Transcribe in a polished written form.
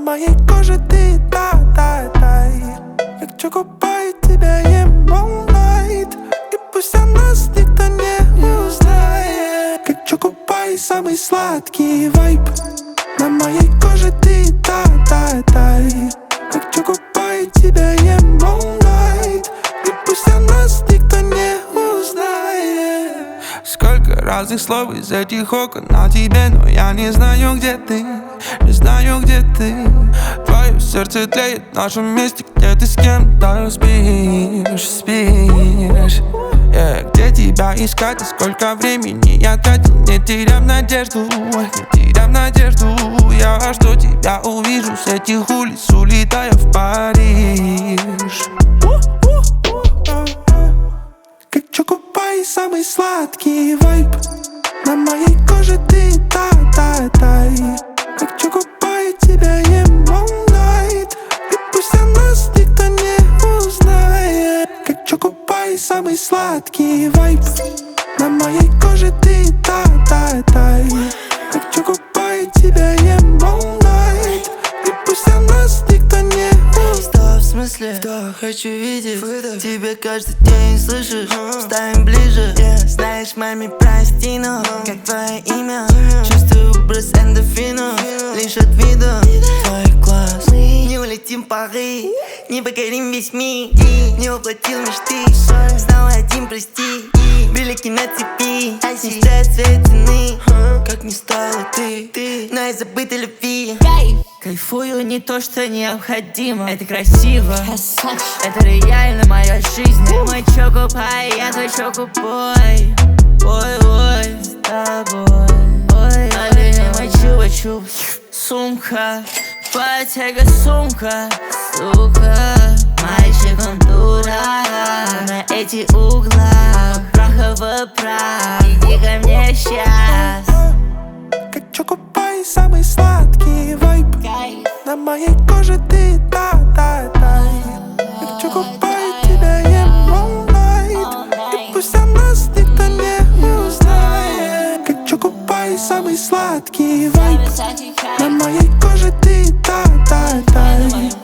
моей коже ты, дай. Как чокопай, тебя ем all night. И пусть о нас никто не узнает. Как чокопай, самый сладкий вайб. На моей коже ты, дай. Как чокопай, тебя ем all night. И пусть о нас никто не узнает. Сколько разных слов из этих окон о тебе, но я не знаю, где ты. Не знаю, где ты. Твое сердце тлеет в нашем месте, где ты с кем-то спишь. Где тебя искать и сколько времени я тратил, не теряв надежду, Я жду тебя увижу с этих улиц, улетая в Париж. Как чокопай, самый сладкий вайб. На моей коже ты, дай. Как чокопай, тебя ем all night. И пусть о нас никто не узнает. Как чокопай, самый сладкий вайб. На моей коже ты, дай. Как чокопай, тебя ем all night. И пусть о нас никто не узнает. Стоп, в смысле? Вдох, хочу видеть тебя каждый день, слышишь? Ставим ближе, знаешь, маме прости, но как твое имя? Чувствую брос эндорфина, лишь от вида твой глаз. Не улетим в Париж, не покорим весь мир. Не воплотил мечты, знал один, прости. Брелики на цепи, не стоят своей цены. Как не стала ты, но я забыта любви. Кайфую не то, что необходимо. Это красиво, это реально моя жизнь. Ты мой чокопай, я твой чокопой. Ой, с тобой. А ты не мой чупа-чуп. Сумка, потяга сумка, сука. Мальчиком дурак на этих углах. Прахово прах, иди ко мне сейчас. Как чокопай, самый сладкий вайб. На моей коже ты, дай. Как чокопай, тебя ем all night. И пусть о нас никто не узнает. Как чокопай, самый сладкий вайб. На моей коже ты, дай.